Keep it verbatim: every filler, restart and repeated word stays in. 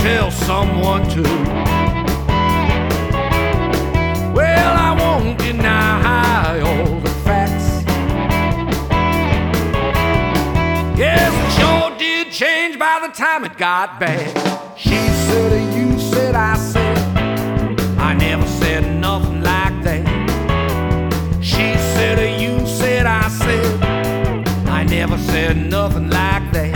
tell someone to. Well, I won't deny all the facts. Yes, it sure did change by the time it got back. She said,